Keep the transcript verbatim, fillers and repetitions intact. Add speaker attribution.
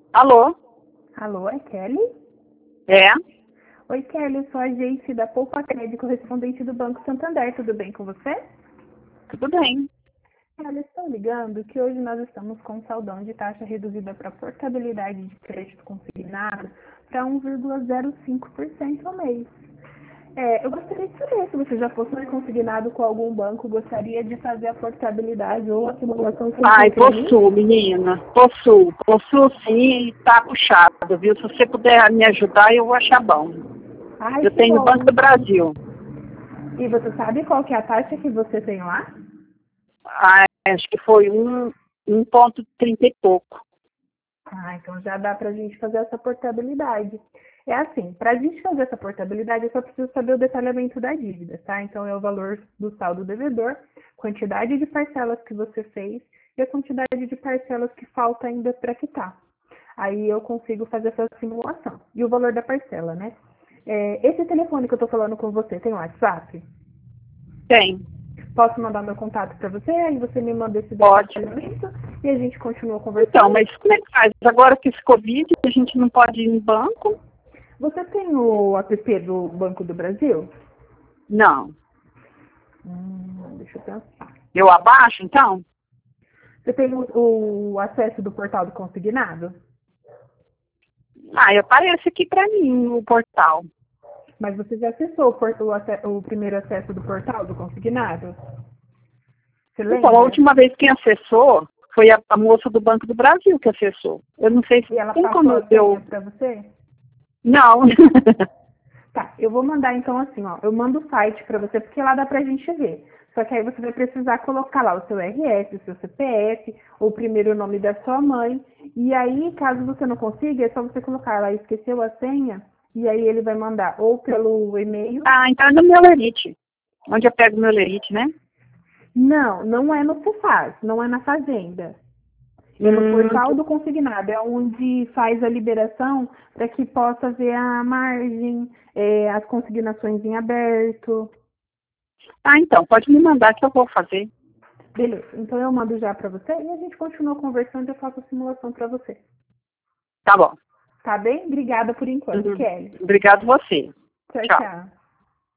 Speaker 1: Alô?
Speaker 2: Alô, é Kelly?
Speaker 1: É?
Speaker 2: Oi, Kelly, eu sou a agente da Poupa Crédito, correspondente do Banco Santander. Tudo bem com você?
Speaker 1: Tudo bem.
Speaker 2: Kelly, estou ligando que hoje nós estamos com um saldão de taxa reduzida para portabilidade de crédito consignado para um vírgula zero cinco por cento ao mês. É, eu gostaria de saber se você já possui consignado com algum banco, gostaria de fazer a portabilidade ou a simulação sem
Speaker 1: Ai,
Speaker 2: compromisso?
Speaker 1: possuo, menina. Possuo. Possuo sim e tá puxado, viu? Se você puder me ajudar, eu vou achar bom.
Speaker 2: Ai,
Speaker 1: Eu
Speaker 2: que
Speaker 1: tenho o
Speaker 2: bom!
Speaker 1: Banco do Brasil.
Speaker 2: E você sabe qual que é a taxa que você tem lá?
Speaker 1: Ah, acho que foi um, um ponto trinta e pouco.
Speaker 2: Ah, então já dá para a gente fazer essa portabilidade. É assim, para a gente fazer essa portabilidade, eu só preciso saber o detalhamento da dívida, tá? Então é o valor do saldo devedor, quantidade de parcelas que você fez e a quantidade de parcelas que falta ainda para quitar. Aí eu consigo fazer essa simulação. E o valor da parcela, né? É, esse telefone que eu estou falando com você tem WhatsApp?
Speaker 1: Tem.
Speaker 2: Posso mandar meu contato para você, aí você me manda esse
Speaker 1: Pode.
Speaker 2: detalhamento e a gente continua
Speaker 1: Então,
Speaker 2: conversando?
Speaker 1: mas como é que faz? Agora que esse Covid, a gente não pode ir no banco?
Speaker 2: Você tem o app do Banco do Brasil?
Speaker 1: Não.
Speaker 2: Hum, deixa eu pensar.
Speaker 1: Eu abaixo, então?
Speaker 2: Você tem o, o acesso do portal do consignado?
Speaker 1: Ah, aparece aqui pra mim o portal.
Speaker 2: Mas você já acessou o, por- o ace- o primeiro acesso do portal do consignado? Você
Speaker 1: Então, a
Speaker 2: lembra?
Speaker 1: última vez quem acessou foi a, a moça do Banco do Brasil que acessou. Eu não sei se
Speaker 2: E ela
Speaker 1: tem
Speaker 2: passou
Speaker 1: como
Speaker 2: a senha
Speaker 1: eu...
Speaker 2: para você?
Speaker 1: Não.
Speaker 2: Tá, eu vou mandar então assim, ó. Eu mando o site para você, porque lá dá pra gente ver. Só que aí você vai precisar colocar lá o seu R S, o seu C P F, ou o primeiro nome da sua mãe. E aí, caso você não consiga, é só você colocar lá, esqueceu a senha, e aí ele vai mandar ou pelo e-mail.
Speaker 1: Ah, então é no meu lerite. Onde eu pego o meu lerite, né?
Speaker 2: Não, não é no Cefaz, não é na Fazenda. É no
Speaker 1: Hum,
Speaker 2: portal do consignado, é onde faz a liberação para que possa ver a margem, é, as consignações em aberto.
Speaker 1: ah, então, pode me mandar que eu vou fazer.
Speaker 2: Beleza, então eu mando já para você e a gente continua conversando e eu faço a simulação para você.
Speaker 1: Tá bom.
Speaker 2: Tá bem? Obrigada por enquanto,
Speaker 1: Uhum.
Speaker 2: Kelly.
Speaker 1: Obrigado você.
Speaker 2: Tchau,
Speaker 1: Tchau.
Speaker 2: tchau.